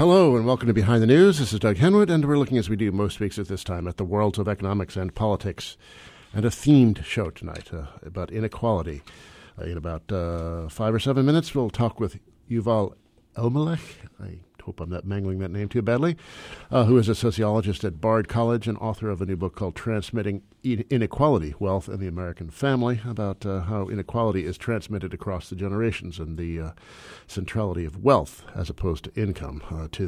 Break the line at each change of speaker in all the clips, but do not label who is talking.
Hello and welcome to Behind the News. This is Doug Henwood, and we're looking, as we do most weeks at this time, at the worlds of economics and politics, and a themed show tonight about inequality. In about 5 or 7 minutes, we'll talk with Yuval Elmelech. I hope I'm not mangling that name too badly, who is a sociologist at Bard College and author of a new book called Transmitting Inequality, Wealth and the American Family, about how inequality is transmitted across the generations and the centrality of wealth as opposed to income to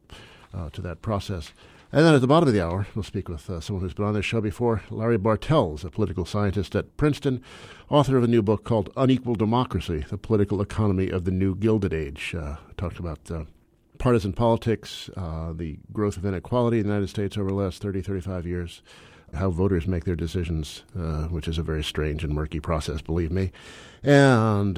that process. And then at the bottom of the hour, we'll speak with someone who's been on this show before, Larry Bartels, a political scientist at Princeton, author of a new book called Unequal Democracy, The Political Economy of the New Gilded Age. Talked about partisan politics, the growth of inequality in the United States over the last 30, 35 years, how voters make their decisions, which is a very strange and murky process, believe me, and,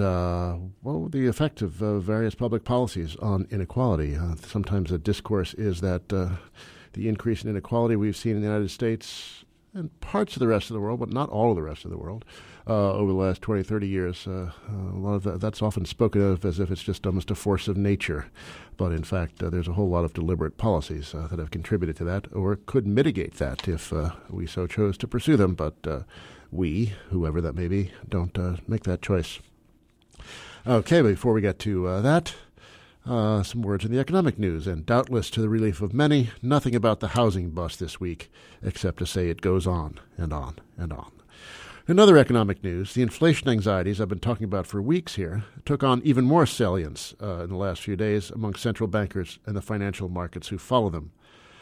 the effect of various public policies on inequality. Sometimes the discourse is that the increase in inequality we've seen in the United States and parts of the rest of the world, but not all of the rest of the world, over the last 20, 30 years, a lot of that's often spoken of as if it's just almost a force of nature. But in fact, there's a whole lot of deliberate policies that have contributed to that or could mitigate that if we so chose to pursue them. But we, whoever that may be, don't make that choice. Okay, before we get to that, some words in the economic news, and doubtless to the relief of many, nothing about the housing bust this week, except to say it goes on and on and on. In other economic news, the inflation anxieties I've been talking about for weeks here took on even more salience in the last few days among central bankers and the financial markets who follow them.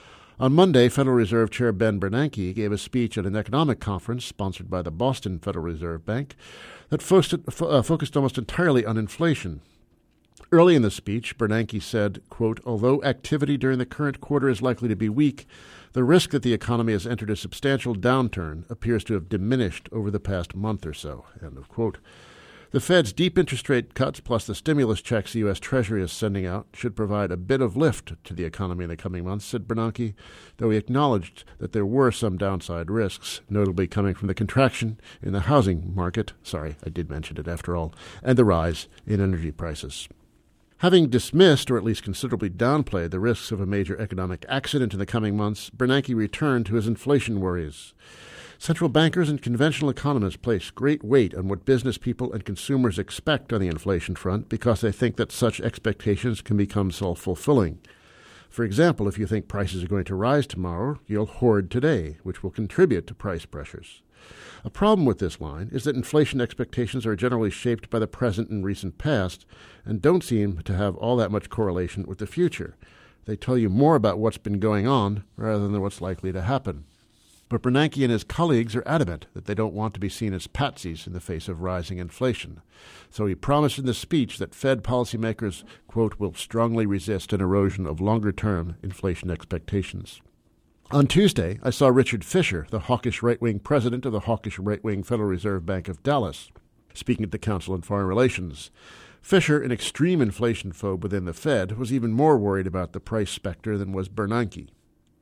On Monday, Federal Reserve Chair Ben Bernanke gave a speech at an economic conference sponsored by the Boston Federal Reserve Bank that focused almost entirely on inflation. Early in the speech, Bernanke said, quote, although activity during the current quarter is likely to be weak, the risk that the economy has entered a substantial downturn appears to have diminished over the past month or so, end of quote. The Fed's deep interest rate cuts plus the stimulus checks the U.S. Treasury is sending out should provide a bit of lift to the economy in the coming months, said Bernanke, though he acknowledged that there were some downside risks, notably coming from the contraction in the housing market, sorry, I did mention it after all, and the rise in energy prices. Having dismissed, or at least considerably downplayed, the risks of a major economic accident in the coming months, Bernanke returned to his inflation worries. Central bankers and conventional economists place great weight on what business people and consumers expect on the inflation front because they think that such expectations can become self-fulfilling. For example, if you think prices are going to rise tomorrow, you'll hoard today, which will contribute to price pressures. A problem with this line is that inflation expectations are generally shaped by the present and recent past and don't seem to have all that much correlation with the future. They tell you more about what's been going on rather than what's likely to happen. But Bernanke and his colleagues are adamant that they don't want to be seen as patsies in the face of rising inflation. So he promised in the speech that Fed policymakers, quote, will strongly resist an erosion of longer-term inflation expectations. On Tuesday, I saw Richard Fisher, the hawkish right-wing president of the hawkish right-wing Federal Reserve Bank of Dallas, speaking at the Council on Foreign Relations. Fisher, an extreme inflation phobe within the Fed, was even more worried about the price specter than was Bernanke.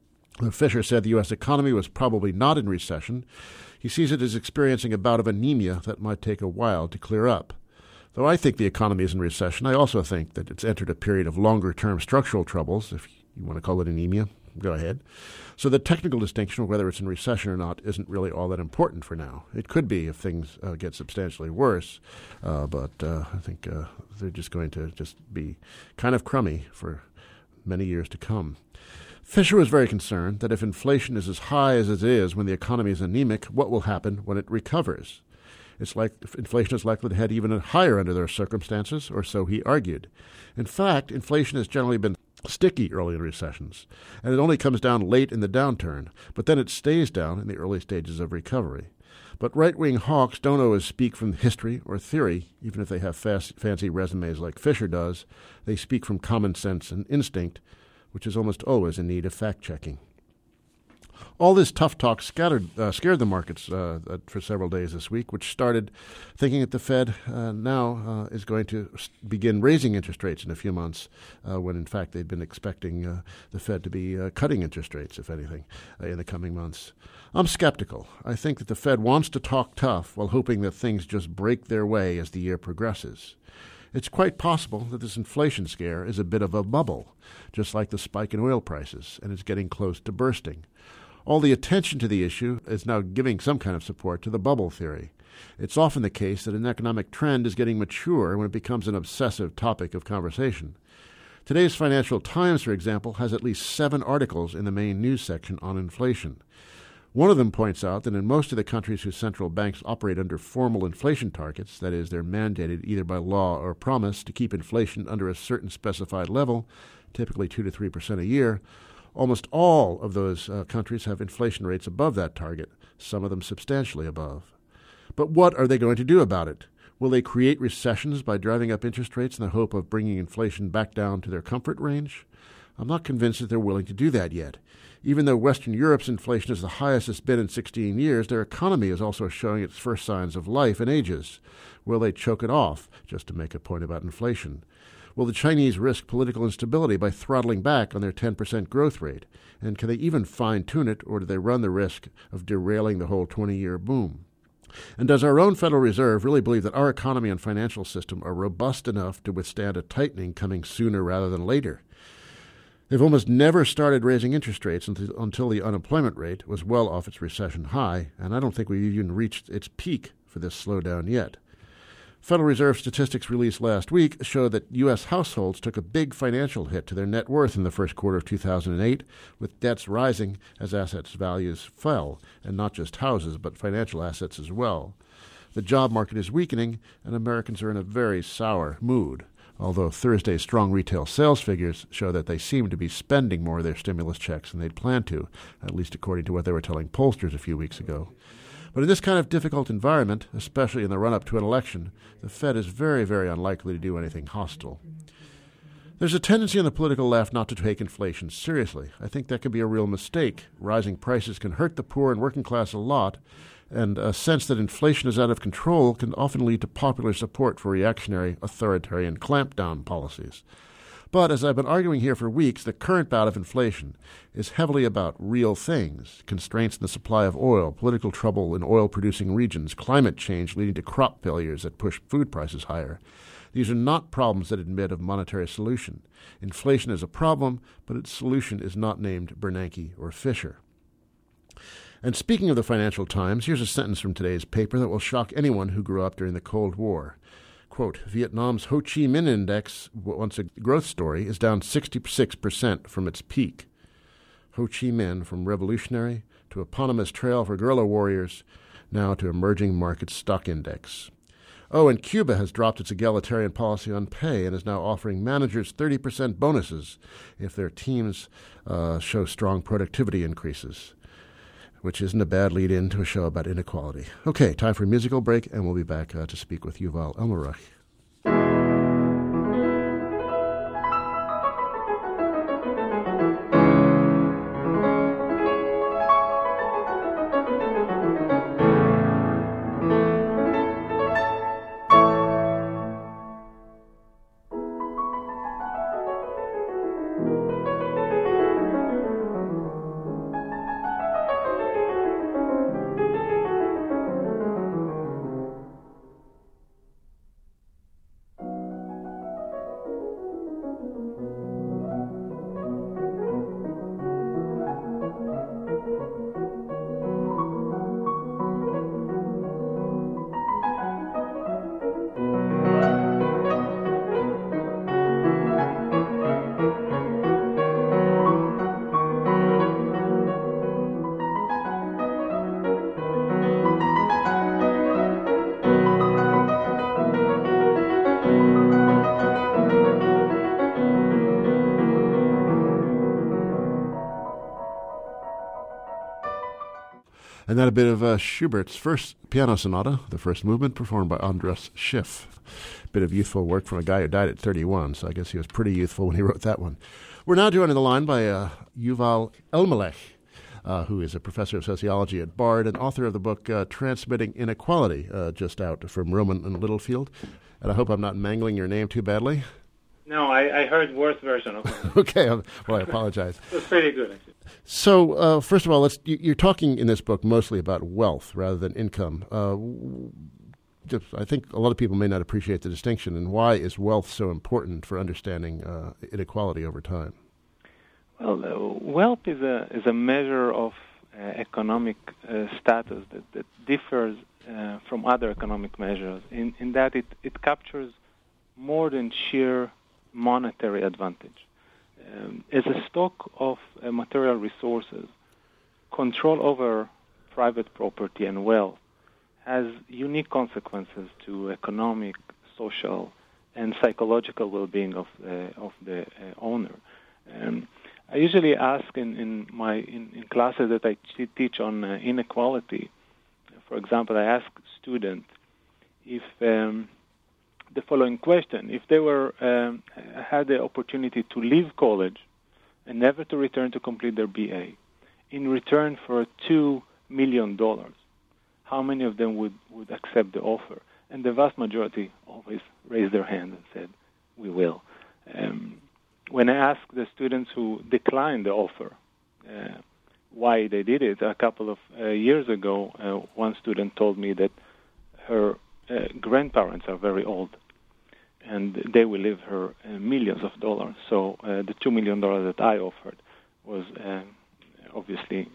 Fisher said the U.S. economy was probably not in recession. He sees it as experiencing a bout of anemia that might take a while to clear up. Though I think the economy is in recession, I also think that it's entered a period of longer-term structural troubles, if you want to call it anemia. Go ahead. So the technical distinction of whether it's in recession or not isn't really all that important for now. It could be if things get substantially worse, but I think they're just going to just be kind of crummy for many years to come. Fisher was very concerned that if inflation is as high as it is when the economy is anemic, what will happen when it recovers? It's like inflation is likely to head even higher under those circumstances, or so he argued. In fact, inflation has generally been sticky early in recessions, and it only comes down late in the downturn, but then it stays down in the early stages of recovery. But right-wing hawks don't always speak from history or theory, even if they have fancy resumes like Fisher does. They speak from common sense and instinct, which is almost always in need of fact-checking. All this tough talk scared the markets for several days this week, which started thinking that the Fed now is going to begin raising interest rates in a few months, when in fact they'd been expecting the Fed to be cutting interest rates, if anything, in the coming months. I'm skeptical. I think that the Fed wants to talk tough while hoping that things just break their way as the year progresses. It's quite possible that this inflation scare is a bit of a bubble, just like the spike in oil prices, and is getting close to bursting. All the attention to the issue is now giving some kind of support to the bubble theory. It's often the case that an economic trend is getting mature when it becomes an obsessive topic of conversation. Today's Financial Times, for example, has at least 7 articles in the main news section on inflation. One of them points out that in most of the countries whose central banks operate under formal inflation targets, that is, they're mandated either by law or promise to keep inflation under a certain specified level, typically 2 to 3% a year, almost all of those countries have inflation rates above that target, some of them substantially above. But what are they going to do about it? Will they create recessions by driving up interest rates in the hope of bringing inflation back down to their comfort range? I'm not convinced that they're willing to do that yet. Even though Western Europe's inflation is the highest it's been in 16 years, their economy is also showing its first signs of life in ages. Will they choke it off, just to make a point about inflation? Will the Chinese risk political instability by throttling back on their 10% growth rate? And can they even fine-tune it, or do they run the risk of derailing the whole 20-year boom? And does our own Federal Reserve really believe that our economy and financial system are robust enough to withstand a tightening coming sooner rather than later? They've almost never started raising interest rates until the unemployment rate was well off its recession high, and I don't think we've even reached its peak for this slowdown yet. Federal Reserve statistics released last week show that U.S. households took a big financial hit to their net worth in the first quarter of 2008, with debts rising as assets values fell, and not just houses, but financial assets as well. The job market is weakening, and Americans are in a very sour mood, although Thursday's strong retail sales figures show that they seem to be spending more of their stimulus checks than they'd planned to, at least according to what they were telling pollsters a few weeks ago. But in this kind of difficult environment, especially in the run-up to an election, the Fed is very, very unlikely to do anything hostile. There's a tendency on the political left not to take inflation seriously. I think that could be a real mistake. Rising prices can hurt the poor and working class a lot, and a sense that inflation is out of control can often lead to popular support for reactionary, authoritarian clampdown policies. But as I've been arguing here for weeks, the current bout of inflation is heavily about real things: constraints in the supply of oil, political trouble in oil-producing regions, climate change leading to crop failures that push food prices higher. These are not problems that admit of monetary solution. Inflation is a problem, but its solution is not named Bernanke or Fisher. And speaking of the Financial Times, here's a sentence from today's paper that will shock anyone who grew up during the Cold War. Quote, Vietnam's Ho Chi Minh Index, once a growth story, is down 66% from its peak. Ho Chi Minh, from revolutionary to eponymous trail for guerrilla warriors, now to emerging market stock index. Oh, and Cuba has dropped its egalitarian policy on pay and is now offering managers 30% bonuses if their teams show strong productivity increases, which isn't a bad lead-in to a show about inequality. Okay, time for a musical break, and we'll be back to speak with Yuval Elmelaich. And then a bit of Schubert's first piano sonata, the first movement, performed by Andras Schiff. A bit of youthful work from a guy who died at 31, so I guess he was pretty youthful when he wrote that one. We're now joined on the line by Yuval Elmelaich, who is a professor of sociology at Bard and author of the book Transmitting Inequality, just out from Rowman and Littlefield. And I hope I'm not mangling your name too badly.
No, I heard worse version of it.
Okay, well, I apologize.
It was pretty good, actually.
So, first of all, you're talking in this book mostly about wealth rather than income. I think a lot of people may not appreciate the distinction. And why is wealth so important for understanding inequality over time?
Well, wealth is a measure of economic status that differs from other economic measures in that it captures more than sheer monetary advantage. As a stock of material resources, control over private property and wealth has unique consequences to economic, social, and psychological well-being of the owner. I usually ask in classes that I teach on inequality. For example, I ask students if the following question: if they had the opportunity to leave college and never to return to complete their BA, in return for $2 million, how many of them would accept the offer? And the vast majority always raised their hand and said, "We will." When I asked the students who declined the offer why they did it, a couple of years ago, one student told me that her grandparents are very old, and they will leave her millions of dollars. So the $2 million that I offered was obviously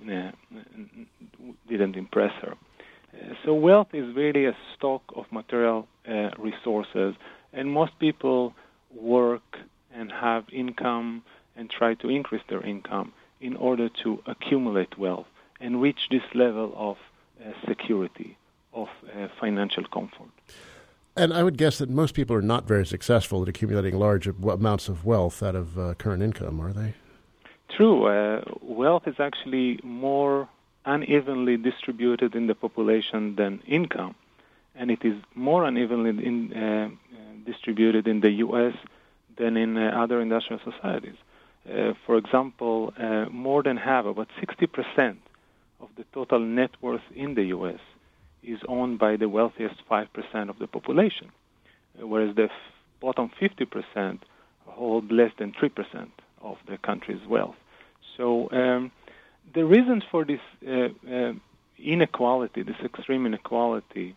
didn't impress her. So wealth is really a stock of material resources, and most people work and have income and try to increase their income in order to accumulate wealth and reach this level of security, of financial comfort.
And I would guess that most people are not very successful at accumulating large amounts of wealth out of current income, are they?
True. Wealth is actually more unevenly distributed in the population than income, and it is more unevenly distributed in the U.S. than in other industrial societies. For example, more than half, about 60% of the total net worth in the U.S. is owned by the wealthiest 5% of the population, whereas the bottom 50% hold less than 3% of the country's wealth. So the reasons for this inequality, this extreme inequality,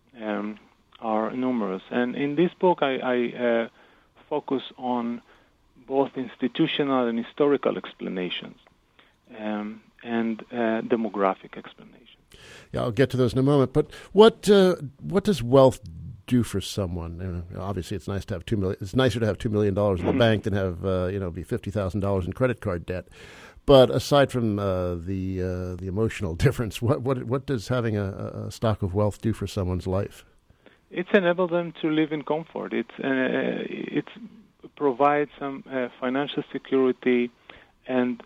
are numerous. And in this book, I focus on both institutional and historical explanations and demographic explanations.
Yeah, I'll get to those in a moment. But what does wealth do for someone? Obviously, it's nice to have $2 million. It's nicer to have $2 million in the bank than have be $50,000 in credit card debt. But aside from the emotional difference, what does having a stock of wealth do for someone's life?
It's enabled them to live in comfort. It provides some financial security, and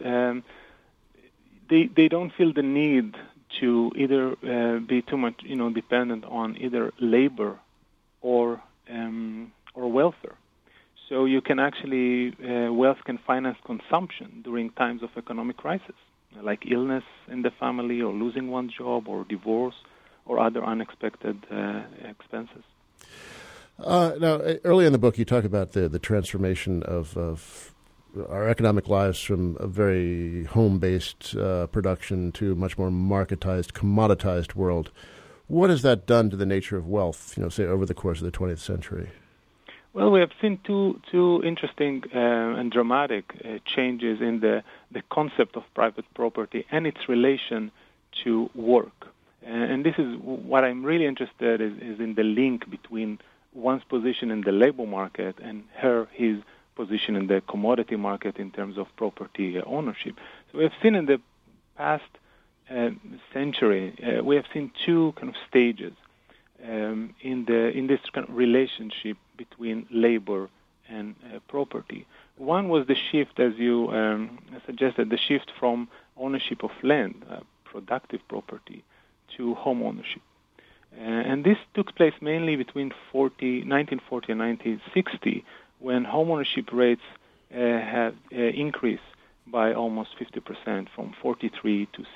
they don't feel the need to either be too much, dependent on either labor or welfare. So you can actually wealth can finance consumption during times of economic crisis, like illness in the family, or losing one's job, or divorce, or other unexpected expenses.
Now, early in the book, you talk about the transformation of our economic lives from a very home-based production to a much more marketized, commoditized world. What has that done to the nature of wealth, say, over the course of the 20th century?
Well, we have seen two interesting and dramatic changes in the concept of private property and its relation to work. And this is what I'm really interested in, is in the link between one's position in the labor market and his position in the commodity market in terms of property ownership. So we have seen in the past century, we have seen two kind of stages in this kind of relationship between labor and property. One was the shift, as you suggested, the shift from ownership of land, productive property, to home ownership. And this took place mainly between 1940 and 1960, when home ownership rates have increased by almost 50%, from 43 to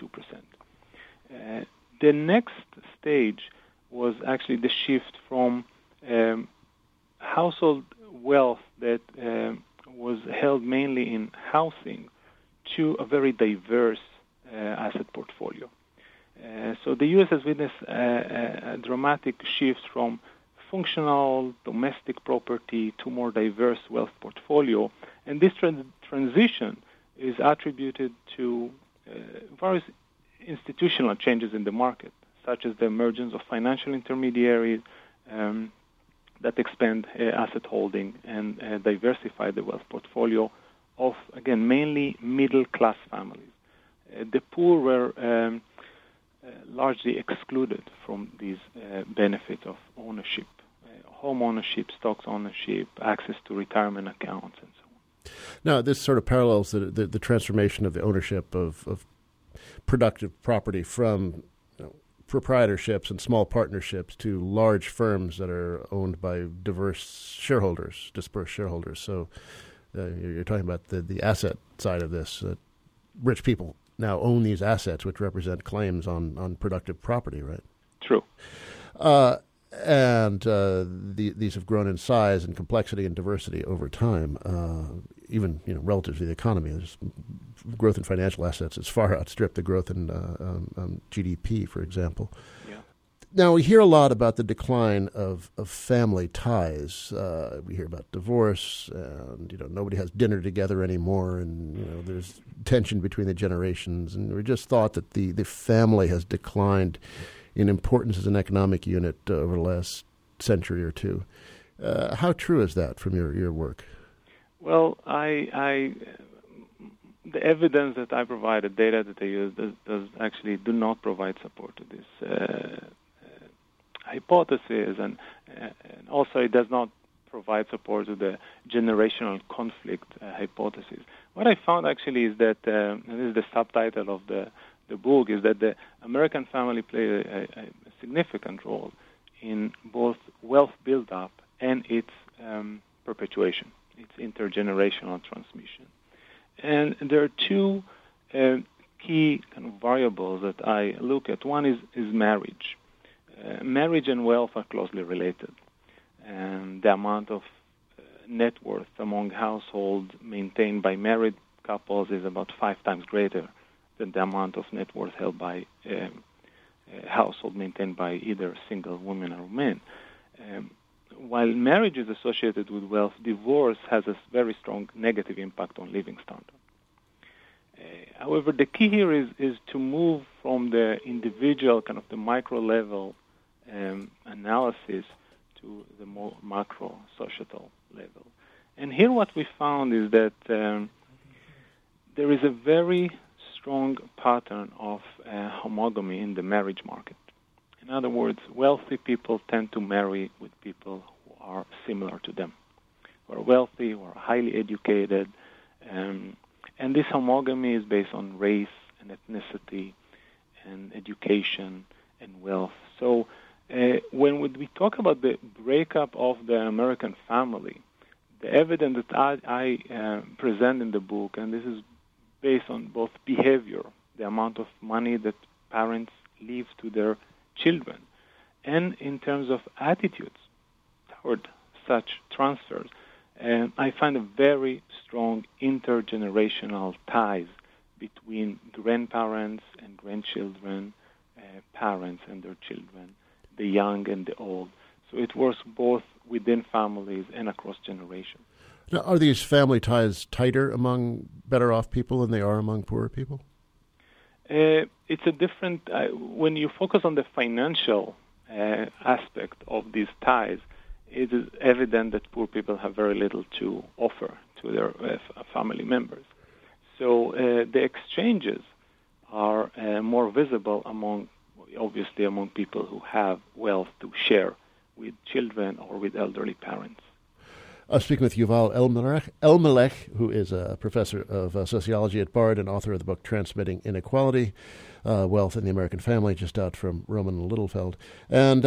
62%. The next stage was actually the shift from household wealth that was held mainly in housing to a very diverse asset portfolio. So the U.S. has witnessed a dramatic shift from functional domestic property to more diverse wealth portfolio, and this transition is attributed to various institutional changes in the market, such as the emergence of financial intermediaries that expand asset holding and diversify the wealth portfolio of, again, mainly middle-class families. The poor were largely excluded from these benefits of ownership, home ownership, stocks ownership, access to retirement accounts, and so on.
Now, this sort of parallels the transformation of the ownership of productive property from proprietorships and small partnerships to large firms that are owned by dispersed shareholders. So you're talking about the asset side of this. Rich people now own these assets, which represent claims on productive property, right?
True.
And these have grown in size and complexity and diversity over time, even relative to the economy. There's growth in financial assets has far outstripped the growth in GDP, for example.
Yeah.
Now, we hear a lot about the decline of family ties. We hear about divorce, and nobody has dinner together anymore, and there's tension between the generations. And we just thought that the family has declined in importance as an economic unit over the last century or two. How true is that from your work?
Well, the evidence that I provided, data that I use, do not provide support to this hypothesis, and also it does not provide support to the generational conflict hypothesis. What I found actually is that, and this is the subtitle of the book, is that the American family played a significant role in both wealth build-up and its perpetuation, its intergenerational transmission. And there are two key kind of variables that I look at. One is marriage. Marriage and wealth are closely related, and the amount of net worth among households maintained by married couples is about 5 times greater than the amount of net worth held by a household maintained by either single women or men. While marriage is associated with wealth, divorce has a very strong negative impact on living standard. However, the key here is to move from the individual, kind of the micro level analysis to the more macro societal level. And here what we found is that there is a very strong pattern of homogamy in the marriage market. In other words, wealthy people tend to marry with people who are similar to them, who are wealthy, who are highly educated, and this homogamy is based on race and ethnicity and education and wealth. So when we talk about the breakup of the American family, the evidence that I present in the book, and this is based on both behavior, the amount of money that parents leave to their children, and in terms of attitudes toward such transfers, I find a very strong intergenerational ties between grandparents and grandchildren, parents and their children, the young and the old. So it works both within families and across generations.
Now, are these family ties tighter among better-off people than they are among poorer people?
It's a different... when you focus on the financial aspect of these ties, it is evident that poor people have very little to offer to their family members. So the exchanges are more visible among people who have wealth to share with children or with elderly parents.
Speaking with Yuval Elmelech, who is a professor of sociology at Bard and author of the book Transmitting Inequality, Wealth in the American Family, just out from Rowman Littlefield. And,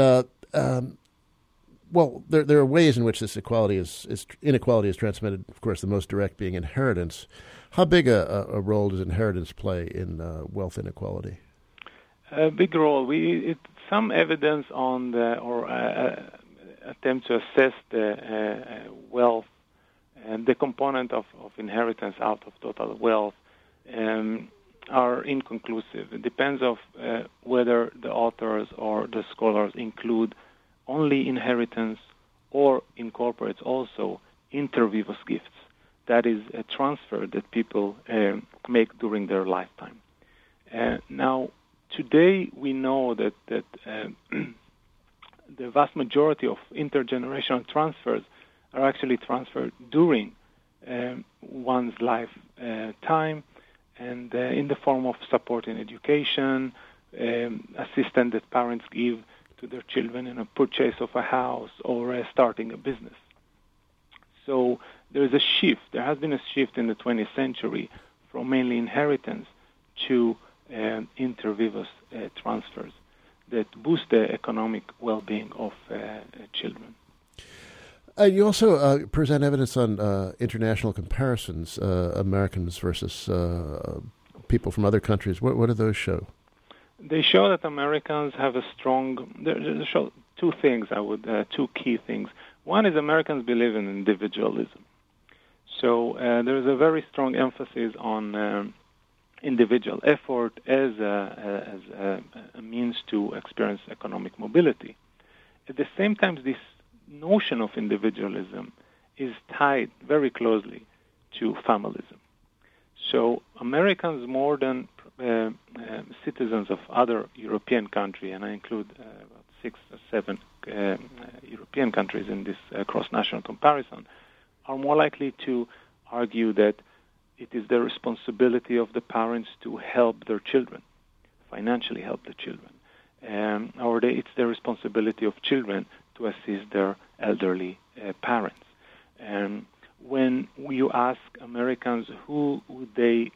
there are ways in which this inequality is transmitted, of course, the most direct being inheritance. How big a role does inheritance play in wealth inequality?
A big role. Some evidence on attempt to assess the wealth and the component of inheritance out of total wealth are inconclusive. It depends of whether the authors or the scholars include only inheritance or incorporates also inter vivos gifts. That is a transfer that people make during their lifetime. Now, today we know that the vast majority of intergenerational transfers are actually transferred during one's lifetime, and in the form of support in education, assistance that parents give to their children in a purchase of a house or starting a business. So there is a shift. There has been a shift in the 20th century from mainly inheritance to inter vivos transfers that boost the economic well-being of children.
You also present evidence on international comparisons, Americans versus people from other countries. What do those show?
They show that Americans have a strong. They show two things. Two key things. One is Americans believe in individualism. So there is a very strong emphasis on individual effort as a means to experience economic mobility. At the same time, this notion of individualism is tied very closely to familism. So Americans, more than citizens of other European countries, and I include about 6 or 7 European countries in this cross-national comparison, are more likely to argue that it is the responsibility of the parents to help their children, financially help the children, or it's the responsibility of children to assist their elderly parents. When you ask Americans who would they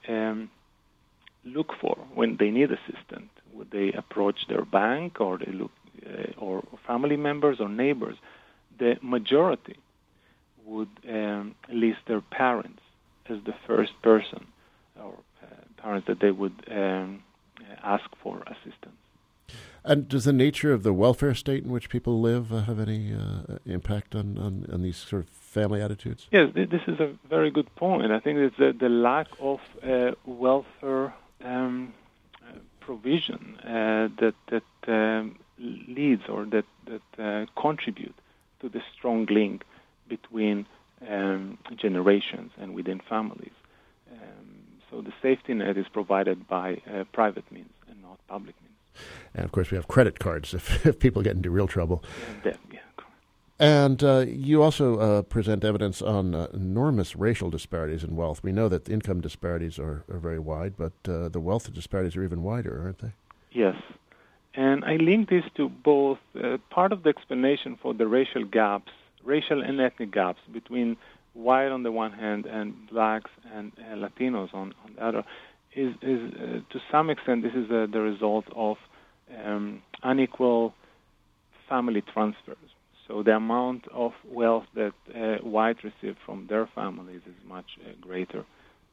look for when they need assistance, would they approach their bank or they look or family members or neighbors? The majority would list their parents as the first person or parents that they would ask for assistance.
And does the nature of the welfare state in which people live have any impact on these sort of family attitudes?
Yes, this is a very good point. I think it's the lack of welfare provision that leads or that contribute to the strong link between generations and within families. So the safety net is provided by private means and not public means.
And, of course, we have credit cards if people get into real trouble.
Yeah.
And you also present evidence on enormous racial disparities in wealth. We know that the income disparities are very wide, but the wealth disparities are even wider, aren't they?
Yes. And I link this to both part of the explanation for the racial and ethnic gaps between white on the one hand and blacks and Latinos on the other is to some extent this is the result of unequal family transfers. So the amount of wealth that whites receive from their families is much greater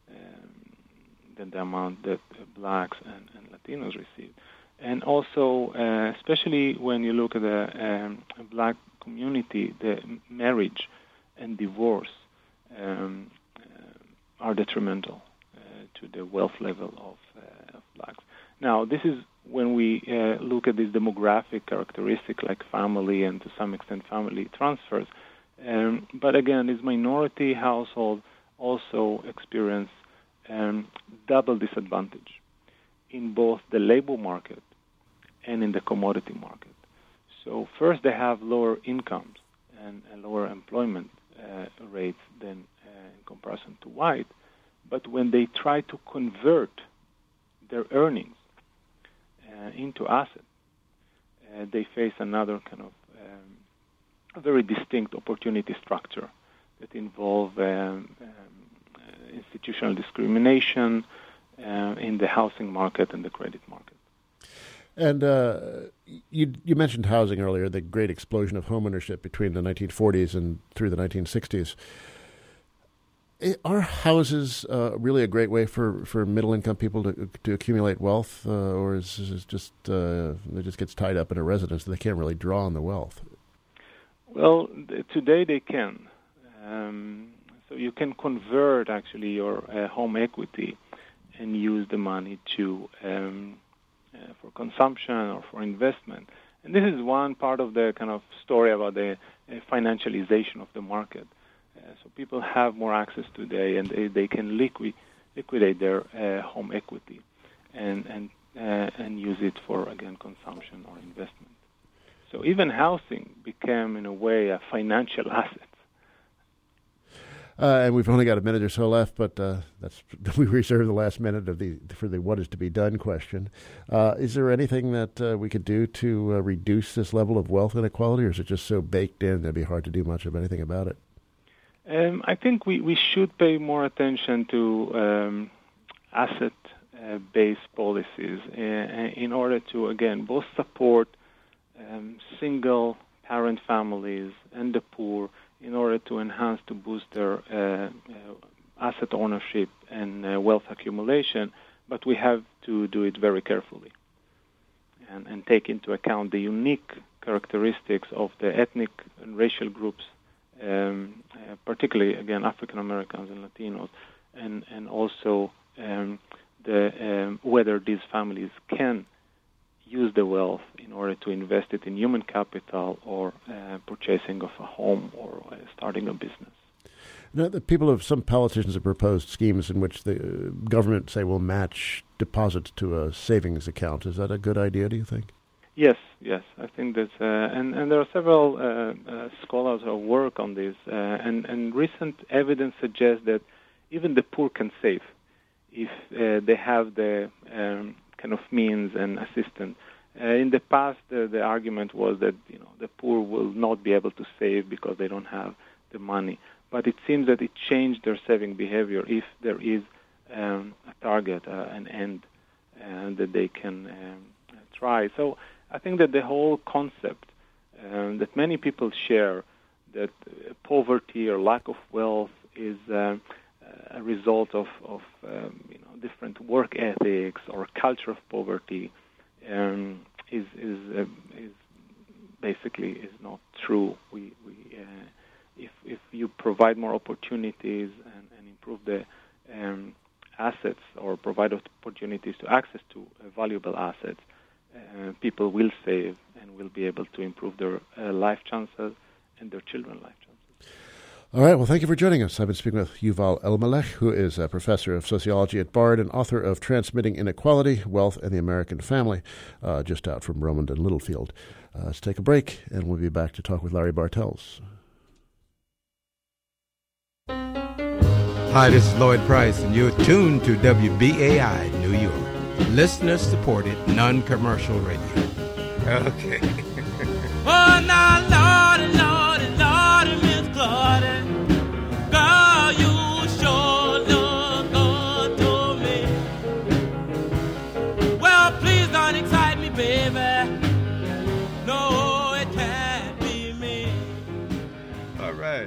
than the amount that blacks and Latinos receive. And also, especially when you look at the black community, the marriage and divorce are detrimental to the wealth level of blacks. Now, this is when we look at this demographic characteristic like family and to some extent family transfers. But again, these minority households also experience double disadvantage in both the labor market and in the commodity market. So first, they have lower incomes and lower employment rates than in comparison to white. But when they try to convert their earnings into assets, they face another kind of a very distinct opportunity structure that involve institutional discrimination in the housing market and the credit market.
And you mentioned housing earlier, the great explosion of homeownership between the 1940s and through the 1960s. Are houses really a great way for middle-income people to accumulate wealth, or is it just it just gets tied up in a residence and they can't really draw on the wealth?
Well, today they can. So you can convert actually your home equity and use the money to for consumption or for investment. And this is one part of the kind of story about the financialization of the market. So people have more access today, and they can liquidate their home equity and use it for, again, consumption or investment. So even housing became, in a way, a financial asset.
And we've only got a minute or so left, but we reserve the last minute for the what is to be done question. Is there anything that we could do to reduce this level of wealth inequality, or is it just so baked in it'd be hard to do much of anything about it?
I think we should pay more attention to asset-based policies in order to, again, both support single-parent families and the poor, in order to enhance, to boost their asset ownership and wealth accumulation, but we have to do it very carefully and take into account the unique characteristics of the ethnic and racial groups, particularly, again, African Americans and Latinos, and also whether these families can use the wealth in order to invest it in human capital or purchasing of a home or starting a business.
Now, some politicians have proposed schemes in which the government, say, will match deposits to a savings account. Is that a good idea, do you think?
Yes. I think that's, and there are several scholars who work on this, and recent evidence suggests that even the poor can save if they have the kind of means and assistance. In the past, the argument was that the poor will not be able to save because they don't have the money. But it seems that it changed their saving behavior if there is a target, an end that they can try. So I think that the whole concept that many people share, that poverty or lack of wealth is a result of different work ethics or culture of poverty, is basically is not true. If you provide more opportunities and improve the assets or provide opportunities to access to valuable assets, people will save and will be able to improve their life chances and their children's life chances.
All right. Well, thank you for joining us. I've been speaking with Yuval Elmelech, who is a professor of sociology at Bard and author of Transmitting Inequality, Wealth, and the American Family, just out from Romand and Littlefield. Let's take a break, and we'll be back to talk with Larry Bartels.
Hi, this is Lloyd Price, and you're tuned to WBAI New York. Listener-supported, non-commercial radio. Okay.
Oh, now, Lordy, Lordy, Lordy, Miss Claudia, girl, you sure look good to me. Well, please don't excite me, baby. No, it can't be me.
All right.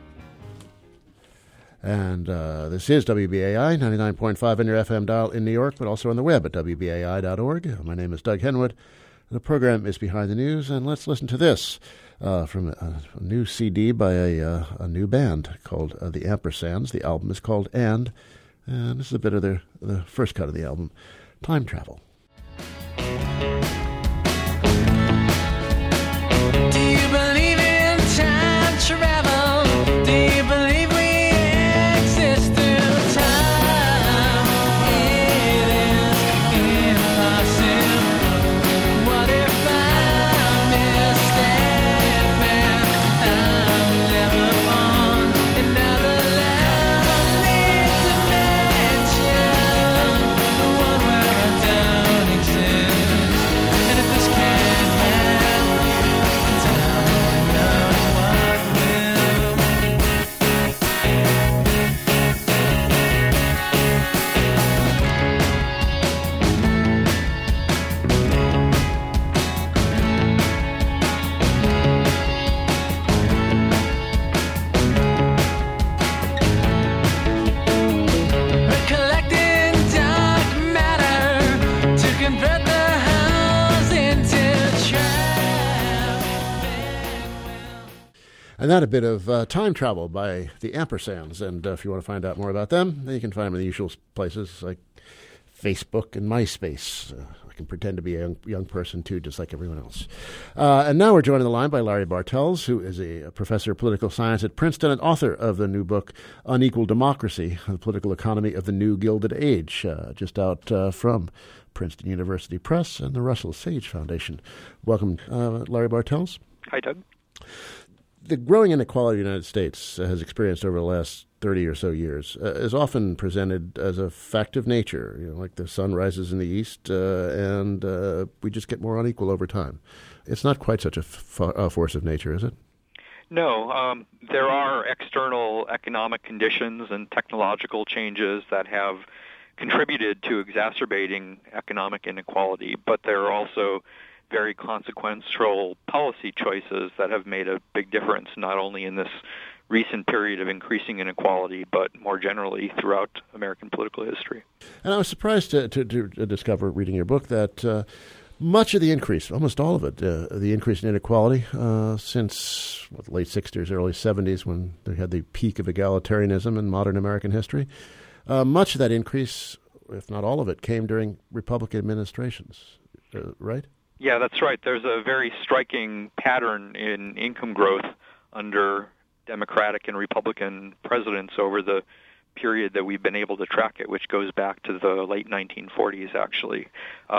And this is WBAI 99.5 on your FM dial in New York, but also on the web at WBAI.org. My name is Doug Henwood. The program is Behind the News, and let's listen to this from a new CD by a new band called The Ampersands. The album is called And this is a bit of the first cut of the album, Time Travel.
Do you believe in time travel? Do you believe we exist through time? It is impossible. What if I'm mistaken? I'm never on another level dimension, the one where I don't
And that a bit of Time Travel by the Ampersands. And if you want to find out more about them, you can find them in the usual places like Facebook and MySpace. I can pretend to be a young person, too, just like everyone else. And now we're joined on the line by Larry Bartels, who is a professor of political science at Princeton and author of the new book, Unequal Democracy, The Political Economy of the New Gilded Age, just out from Princeton University Press and the Russell Sage Foundation. Welcome, Larry Bartels.
Hi, Doug.
The growing inequality the United States has experienced over the last 30 or so years is often presented as a fact of nature, like the sun rises in the east and we just get more unequal over time. It's not quite such a force of nature, is it?
No. There are external economic conditions and technological changes that have contributed to exacerbating economic inequality, but there are also very consequential policy choices that have made a big difference, not only in this recent period of increasing inequality, but more generally throughout American political history.
And I was surprised to discover, reading your book, that much of the increase, almost all of it, the increase in inequality since the late 60s, early 70s, when they had the peak of egalitarianism in modern American history, much of that increase, if not all of it, came during Republican administrations, right?
Yeah, that's right. There's a very striking pattern in income growth under Democratic and Republican presidents over the period that we've been able to track it, which goes back to the late 1940s, actually.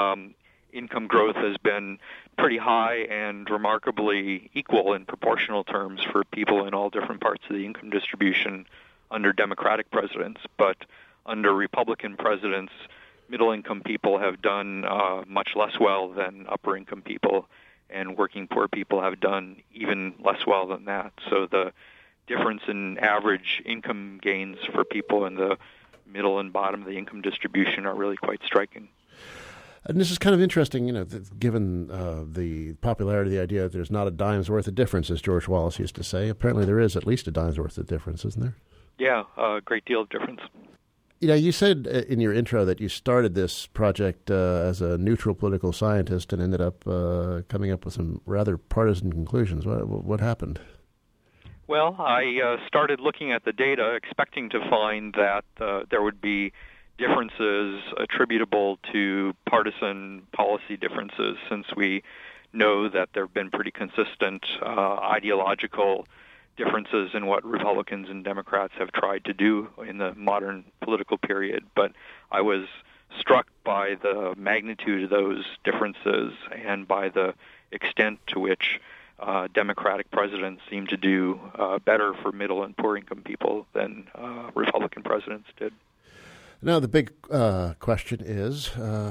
Income growth has been pretty high and remarkably equal in proportional terms for people in all different parts of the income distribution under Democratic presidents. But under Republican presidents, middle-income people have done much less well than upper-income people, and working poor people have done even less well than that. So the difference in average income gains for people in the middle and bottom of the income distribution are really quite striking.
And this is kind of interesting, given the popularity of the idea that there's not a dime's worth of difference, as George Wallace used to say. Apparently there is at least a dime's worth of difference, isn't there?
Yeah, a great deal of difference.
You said in your intro that you started this project as a neutral political scientist and ended up coming up with some rather partisan conclusions. What happened?
Well, I started looking at the data expecting to find that there would be differences attributable to partisan policy differences, since we know that there have been pretty consistent ideological differences in what Republicans and Democrats have tried to do in the modern political period. But I was struck by the magnitude of those differences and by the extent to which Democratic presidents seem to do better for middle and poor income people than Republican presidents did.
Now, the big question is,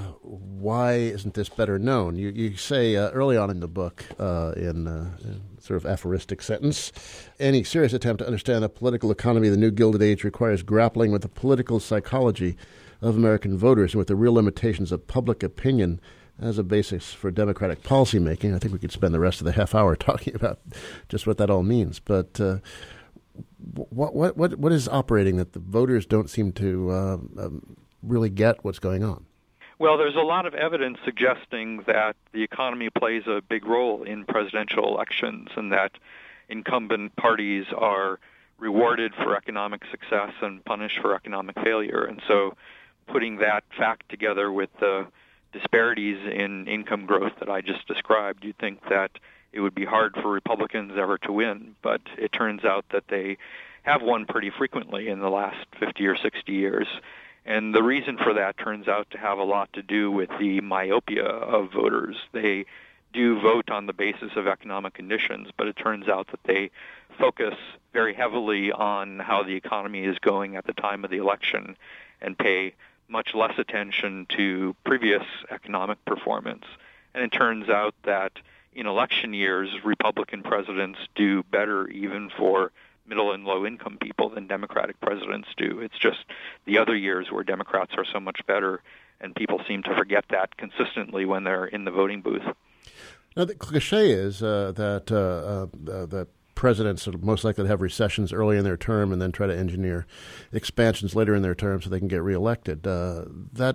why isn't this better known? You say early on in the book, in sort of aphoristic sentence, any serious attempt to understand the political economy of the new Gilded Age requires grappling with the political psychology of American voters and with the real limitations of public opinion as a basis for democratic policymaking. I think we could spend the rest of the half hour talking about just what that all means. But what is operating that the voters don't seem to really get what's going on?
Well, there's a lot of evidence suggesting that the economy plays a big role in presidential elections and that incumbent parties are rewarded for economic success and punished for economic failure. And so putting that fact together with the disparities in income growth that I just described, you'd think that it would be hard for Republicans ever to win, but it turns out that they have won pretty frequently in the last 50 or 60 years. And the reason for that turns out to have a lot to do with the myopia of voters. They do vote on the basis of economic conditions, but it turns out that they focus very heavily on how the economy is going at the time of the election and pay much less attention to previous economic performance. And it turns out that in election years, Republican presidents do better even for middle and low-income people than Democratic presidents do. It's just the other years where Democrats are so much better, and people seem to forget that consistently when they're in the voting booth.
Now, the cliche is that presidents are most likely to have recessions early in their term and then try to engineer expansions later in their term so they can get reelected. That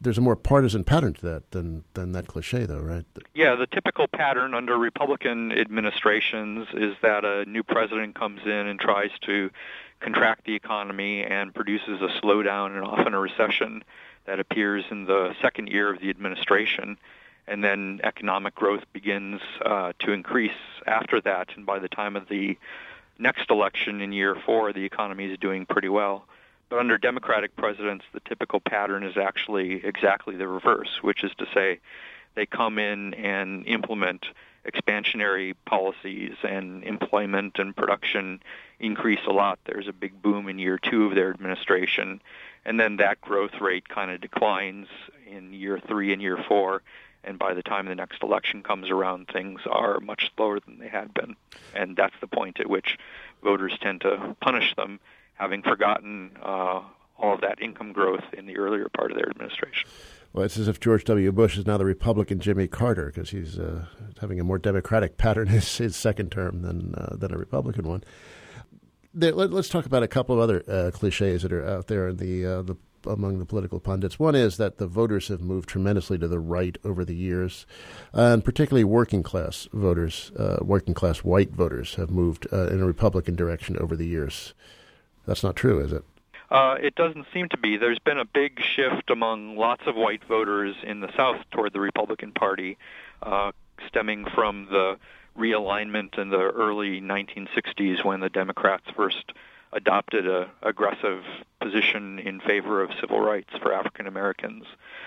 there's a more partisan pattern to that than that cliche, though, right?
Yeah, the typical pattern under Republican administrations is that a new president comes in and tries to contract the economy and produces a slowdown and often a recession that appears in the second year of the administration. And then economic growth begins to increase after that. And by the time of the next election in year 4, the economy is doing pretty well. But under Democratic presidents, the typical pattern is actually exactly the reverse, which is to say they come in and implement expansionary policies, and employment and production increase a lot. There's a big boom in year 2 of their administration, and then that growth rate kind of declines in year 3 and year 4. And by the time the next election comes around, things are much slower than they had been. And that's the point at which voters tend to punish them, having forgotten all of that income growth in the earlier part of their administration.
Well, it's as if George W. Bush is now the Republican Jimmy Carter, because he's having a more Democratic pattern his second term than a Republican one. Let's talk about a couple of other cliches that are out there in the among the political pundits. One is that the voters have moved tremendously to the right over the years, and particularly working class voters, working class white voters have moved in a Republican direction over the years. That's not true, is it?
It doesn't seem to be. There's been a big shift among lots of white voters in the South toward the Republican Party, stemming from the realignment in the early 1960s when the Democrats first adopted an aggressive position in favor of civil rights for African Americans.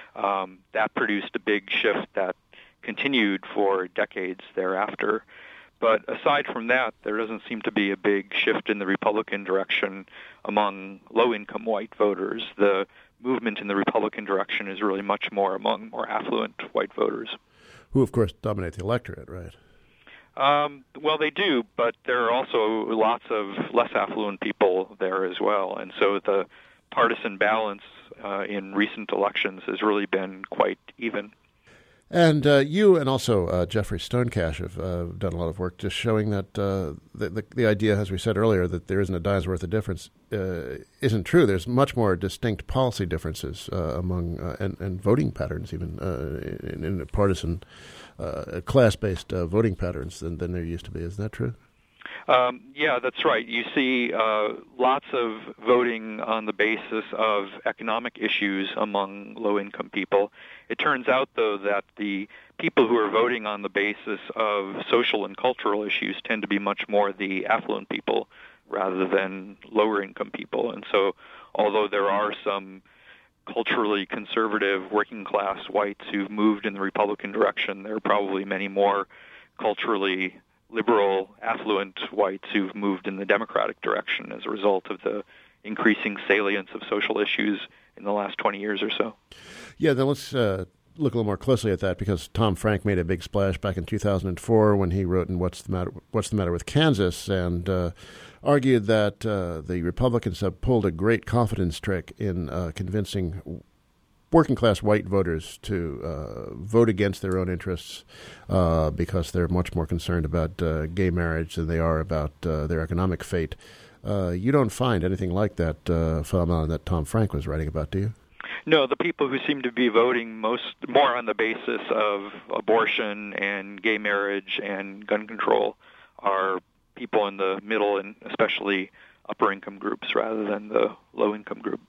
That produced a big shift that continued for decades thereafter. But aside from that, there doesn't seem to be a big shift in the Republican direction among low-income white voters. The movement in the Republican direction is really much more among more affluent white voters.
Who, of course, dominate the electorate, right?
Well, they do, but there are also lots of less affluent people there as well. And so the partisan balance in recent elections has really been quite even.
And you and also Jeffrey Stonecash have done a lot of work just showing that the idea, as we said earlier, that there isn't a dime's worth of difference isn't true. There's much more distinct policy differences among and voting patterns, even in partisan class-based voting patterns than there used to be. Isn't that true?
Yeah, that's right. You see lots of voting on the basis of economic issues among low-income people. It turns out, though, that the people who are voting on the basis of social and cultural issues tend to be much more the affluent people rather than lower-income people. And so although there are some culturally conservative working-class whites who've moved in the Republican direction, there are probably many more culturally liberal, affluent whites who've moved in the Democratic direction as a result of the increasing salience of social issues in the last 20 years or so.
Yeah, then let's look a little more closely at that, because Tom Frank made a big splash back in 2004 when he wrote in What's the Matter with Kansas, and argued that the Republicans have pulled a great confidence trick in convincing working-class white voters to vote against their own interests because they're much more concerned about gay marriage than they are about their economic fate. You don't find anything like that phenomenon that Tom Frank was writing about, do you?
No, the people who seem to be voting more on the basis of abortion and gay marriage and gun control are people in the middle and especially upper-income groups rather than the low-income group.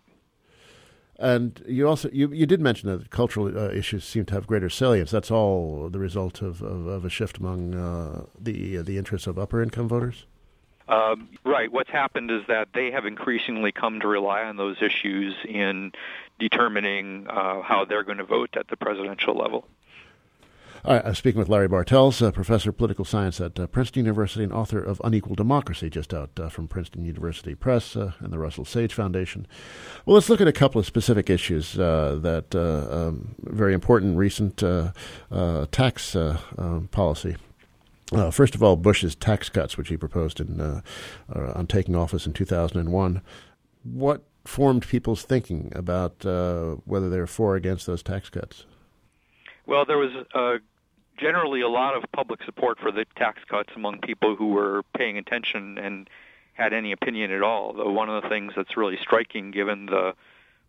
And you also you did mention that cultural issues seem to have greater salience. That's all the result of a shift among the interests of upper income voters.
Right. What's happened is that they have increasingly come to rely on those issues in determining how they're going to vote at the presidential level.
All right, I'm speaking with Larry Bartels, professor of political science at Princeton University and author of Unequal Democracy, just out from Princeton University Press and the Russell Sage Foundation. Well, let's look at a couple of specific issues that very important recent tax policy. First of all, Bush's tax cuts, which he proposed on taking office in 2001. What formed people's thinking about whether they're for or against those tax cuts?
Well, there was generally a lot of public support for the tax cuts among people who were paying attention and had any opinion at all, though one of the things that's really striking, given the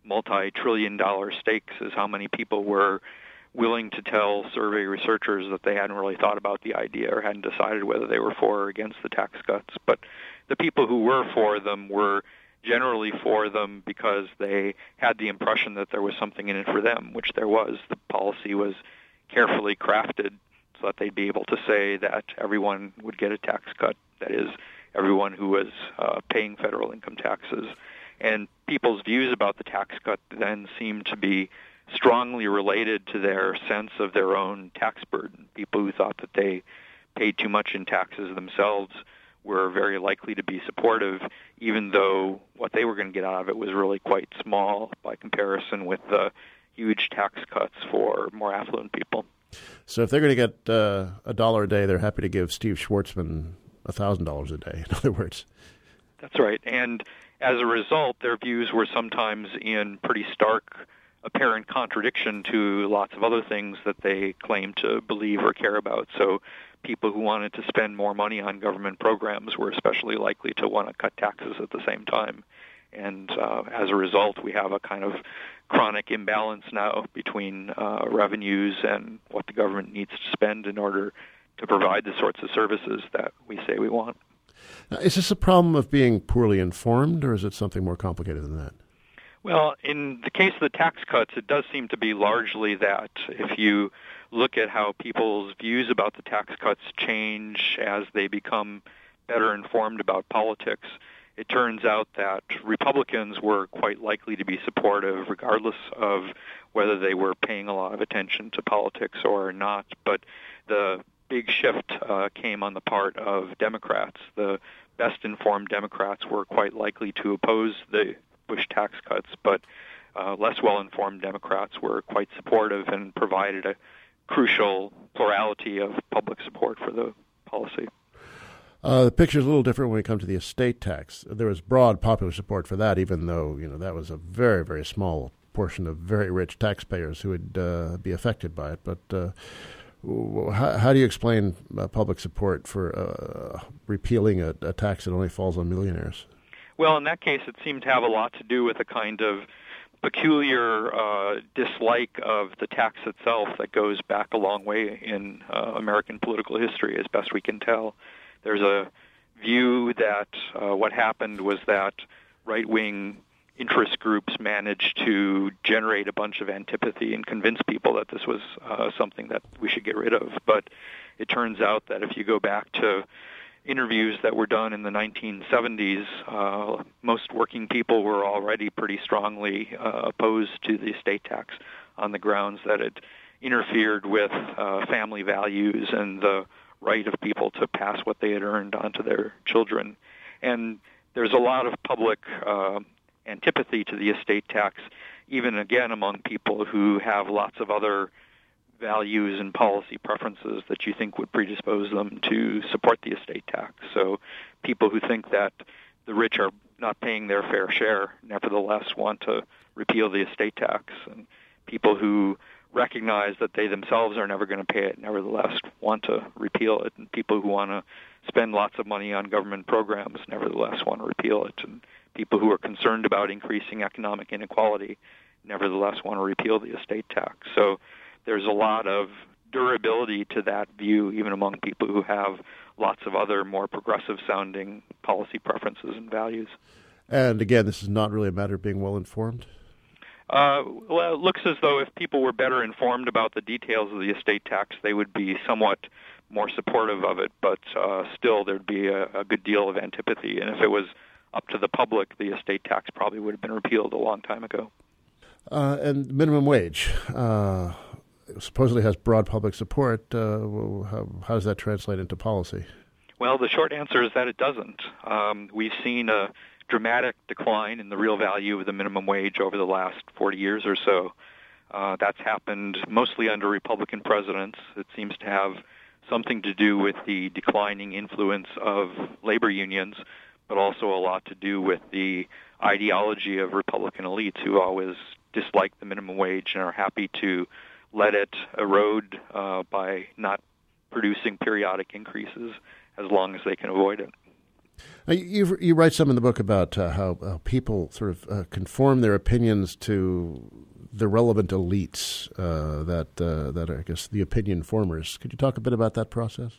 multi-trillion-dollar stakes is how many people were willing to tell survey researchers that they hadn't really thought about the idea or hadn't decided whether they were for or against the tax cuts. But the people who were for them were generally for them because they had the impression that there was something in it for them, which there was. The policy was carefully crafted so that they'd be able to say that everyone would get a tax cut, that is, everyone who was paying federal income taxes. And people's views about the tax cut then seemed to be strongly related to their sense of their own tax burden. People who thought that they paid too much in taxes themselves were very likely to be supportive, even though what they were going to get out of it was really quite small by comparison with the huge tax cuts for more affluent people.
So if they're going to get $1 a day, they're happy to give Steve Schwartzman $1,000 a day, in other words.
That's right. And as a result, their views were sometimes in pretty stark apparent contradiction to lots of other things that they claim to believe or care about. So people who wanted to spend more money on government programs were especially likely to want to cut taxes at the same time. And as a result, we have a kind of chronic imbalance now between revenues and what the government needs to spend in order to provide the sorts of services that we say we want.
Now, is this a problem of being poorly informed, or is it something more complicated than that?
Well, in the case of the tax cuts, it does seem to be largely that. If you look at how people's views about the tax cuts change as they become better informed about politics, it turns out that Republicans were quite likely to be supportive regardless of whether they were paying a lot of attention to politics or not. But the big shift came on the part of Democrats. The best-informed Democrats were quite likely to oppose the Bush tax cuts, but less well-informed Democrats were quite supportive and provided a crucial plurality of public support for the policy.
The picture's a little different when we come to the estate tax. There was broad popular support for that, even though that was a very, very small portion of very rich taxpayers who would be affected by it. But how do you explain public support for repealing a tax that only falls on millionaires?
Well, in that case, it seemed to have a lot to do with a kind of peculiar dislike of the tax itself that goes back a long way in American political history, as best we can tell. There's a view that what happened was that right-wing interest groups managed to generate a bunch of antipathy and convince people that this was something that we should get rid of. But it turns out that if you go back to interviews that were done in the 1970s, most working people were already pretty strongly opposed to the estate tax on the grounds that it interfered with family values and the right of people to pass what they had earned onto their children. And there's a lot of public antipathy to the estate tax, even again among people who have lots of other values and policy preferences that you think would predispose them to support the estate tax. So people who think that the rich are not paying their fair share nevertheless want to repeal the estate tax, and people who recognize that they themselves are never going to pay it nevertheless want to repeal it, and people who want to spend lots of money on government programs nevertheless want to repeal it, and people who are concerned about increasing economic inequality nevertheless want to repeal the estate tax. So there's a lot of durability to that view, even among people who have lots of other more progressive-sounding policy preferences and values.
And again, this is not really a matter of being well-informed?
Well, it looks as though if people were better informed about the details of the estate tax, they would be somewhat more supportive of it, but still there'd be a good deal of antipathy. And if it was up to the public, the estate tax probably would have been repealed a long time ago.
And minimum wage supposedly has broad public support. How does that translate into policy? Well,
the short answer is that it doesn't. We've seen a dramatic decline in the real value of the minimum wage over the last 40 years or so. That's happened mostly under Republican presidents. It seems to have something to do with the declining influence of labor unions, but also a lot to do with the ideology of Republican elites who always dislike the minimum wage and are happy to let it erode by not producing periodic increases as long as they can avoid it.
You write some in the book about how people sort of conform their opinions to the relevant elites that are, I guess, the opinion formers. Could you talk a bit about that process?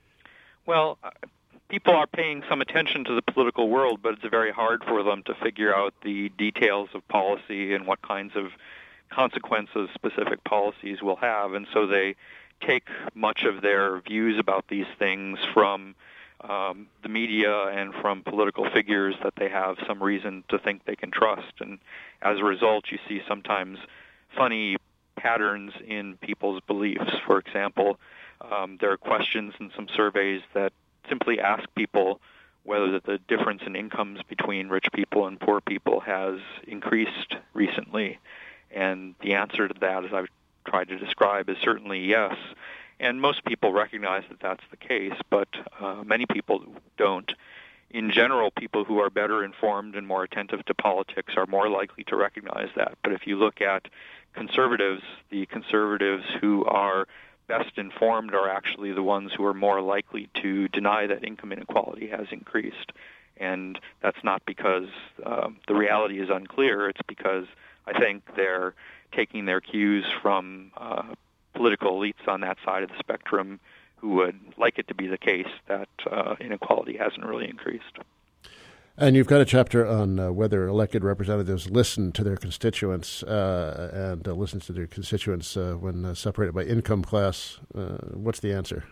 Well, people are paying some attention to the political world, but it's very hard for them to figure out the details of policy and what kinds of consequences specific policies will have. And so they take much of their views about these things from the media and from political figures that they have some reason to think they can trust. And as a result, you see sometimes funny patterns in people's beliefs. For example, there are questions in some surveys that simply ask people whether the difference in incomes between rich people and poor people has increased recently. And the answer to that, as I've tried to describe, is certainly yes. And most people recognize that that's the case, but many people don't. In general, people who are better informed and more attentive to politics are more likely to recognize that. But if you look at conservatives, the conservatives who are best informed are actually the ones who are more likely to deny that income inequality has increased. And that's not because the reality is unclear. It's because I think they're taking their cues from political elites on that side of the spectrum who would like it to be the case that inequality hasn't really increased.
And you've got a chapter on whether elected representatives listen to their constituents and listen to their constituents when separated by income class. What's the answer?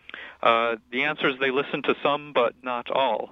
The answer is they listen to some, but not all.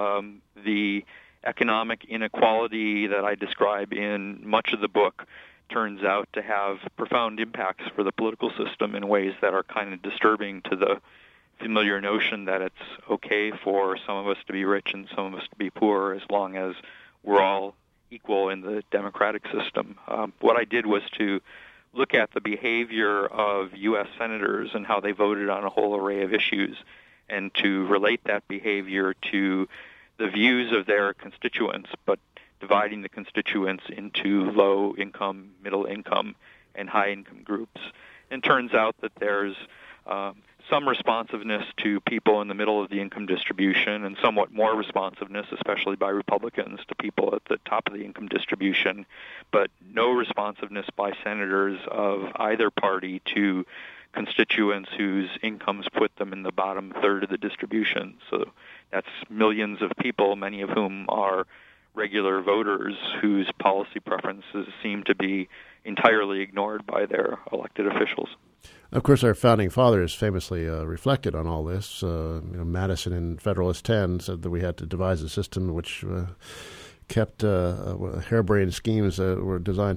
The economic inequality that I describe in much of the book turns out to have profound impacts for the political system in ways that are kind of disturbing to the familiar notion that it's okay for some of us to be rich and some of us to be poor as long as we're all equal in the democratic system. What I did was to look at the behavior of U.S. senators and how they voted on a whole array of issues and to relate that behavior to the views of their constituents, but dividing the constituents into low-income, middle-income, and high-income groups. And it turns out that there's some responsiveness to people in the middle of the income distribution and somewhat more responsiveness, especially by Republicans, to people at the top of the income distribution, but no responsiveness by senators of either party to constituents whose incomes put them in the bottom third of the distribution. So that's millions of people, many of whom are regular voters whose policy preferences seem to be entirely ignored by their elected officials.
Of course, our founding fathers famously reflected on all this. Madison in Federalist 10 said that we had to devise a system which kept harebrained schemes that were designed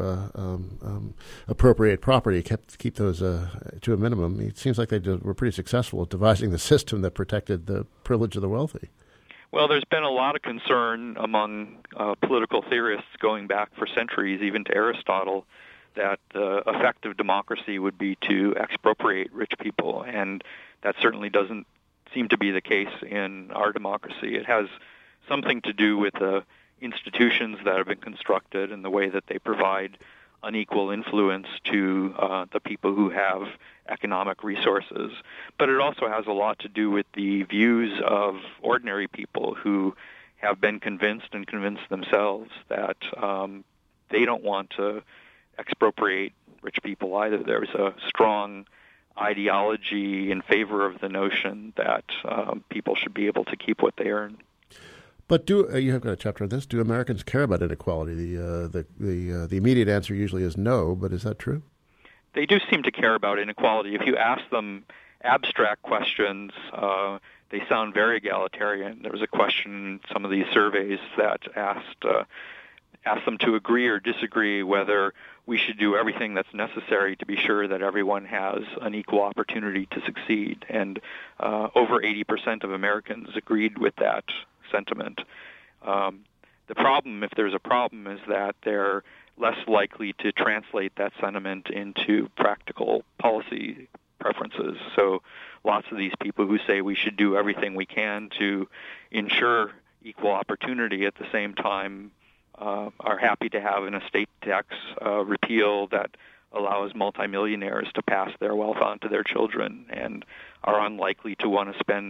to appropriate property, keep those to a minimum. It seems like they were pretty successful at devising the system that protected the privilege of the wealthy.
Well, there's been a lot of concern among political theorists going back for centuries, even to Aristotle, that the effect of democracy would be to expropriate rich people, and that certainly doesn't seem to be the case in our democracy. It has something to do with the institutions that have been constructed and the way that they provide unequal influence to the people who have economic resources. But it also has a lot to do with the views of ordinary people who have been convinced and convinced themselves that they don't want to expropriate rich people either. There's a strong ideology in favor of the notion that people should be able to keep what they earn.
But you have got a chapter on this. Do Americans care about inequality? The immediate answer usually is no, but is that true?
They do seem to care about inequality. If you ask them abstract questions, they sound very egalitarian. There was a question in some of these surveys that asked them to agree or disagree whether we should do everything that's necessary to be sure that everyone has an equal opportunity to succeed. And over 80% of Americans agreed with that sentiment. The problem, if there's a problem, is that they're less likely to translate that sentiment into practical policy preferences. So lots of these people who say we should do everything we can to ensure equal opportunity at the same time are happy to have an estate tax repeal that allows multimillionaires to pass their wealth on to their children and are unlikely to want to spend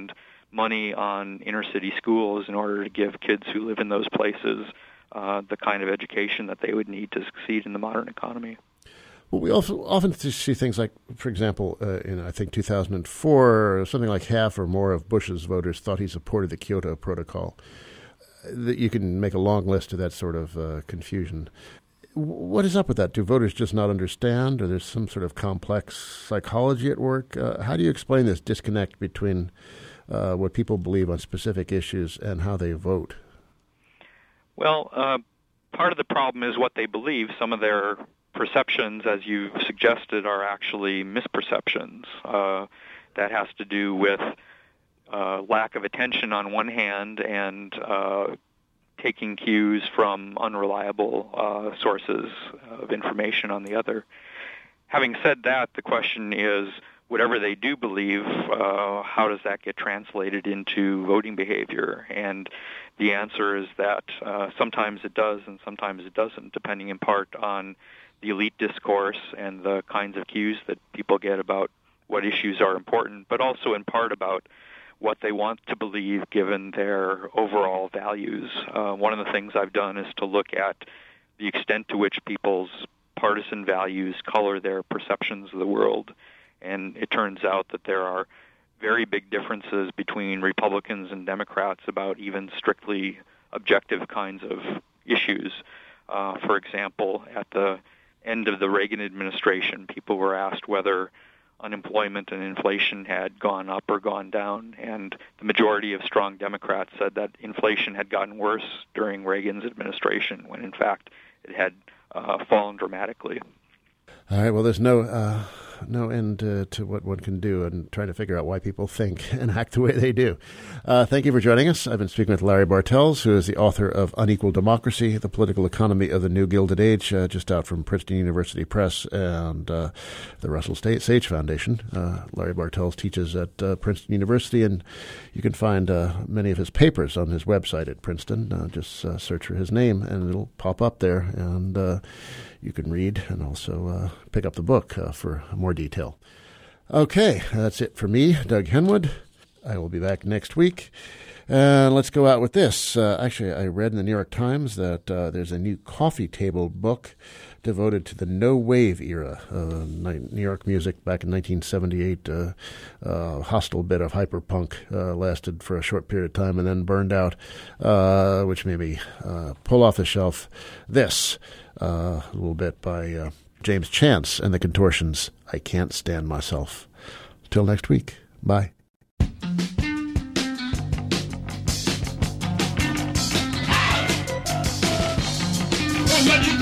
money on inner city schools in order to give kids who live in those places the kind of education that they would need to succeed in the modern economy.
Well, we also often see things like, for example, in I think 2004, something like half or more of Bush's voters thought he supported the Kyoto Protocol. That you can make a long list of that sort of confusion. What is up with that? Do voters just not understand, or there's some sort of complex psychology at work? How do you explain this disconnect between what people believe on specific issues and how they vote?
Well, part of the problem is what they believe. Some of their perceptions, as you suggested, are actually misperceptions. That has to do with lack of attention on one hand and taking cues from unreliable sources of information on the other. Having said that, the question is, whatever they do believe, how does that get translated into voting behavior? And the answer is that sometimes it does and sometimes it doesn't, depending in part on the elite discourse and the kinds of cues that people get about what issues are important, but also in part about what they want to believe given their overall values. One of the things I've done is to look at the extent to which people's partisan values color their perceptions of the world. And it turns out that there are very big differences between Republicans and Democrats about even strictly objective kinds of issues. For example, at the end of the Reagan administration, people were asked whether unemployment and inflation had gone up or gone down, and the majority of strong Democrats said that inflation had gotten worse during Reagan's administration, when in fact it had fallen dramatically.
All right, well, there's no end to what one can do and trying to figure out why people think and act the way they do. Thank you for joining us. I've been speaking with Larry Bartels, who is the author of Unequal Democracy, The Political Economy of the New Gilded Age, just out from Princeton University Press and the Russell Sage Foundation. Larry Bartels teaches at Princeton University, and you can find many of his papers on his website at Princeton. Just search for his name, and it'll pop up there, and you can read and also pick up the book for more detail. Okay, that's it for me, Doug Henwood. I will be back next week. Let's go out with this. Actually, I read in the New York Times that there's a new coffee table book devoted to the no-wave era. New York music back in 1978, hostile bit of hyperpunk lasted for a short period of time and then burned out, which made me pull off the shelf this, a little bit by James Chance and the Contortions, I Can't Stand Myself. Till next week, bye.
Let you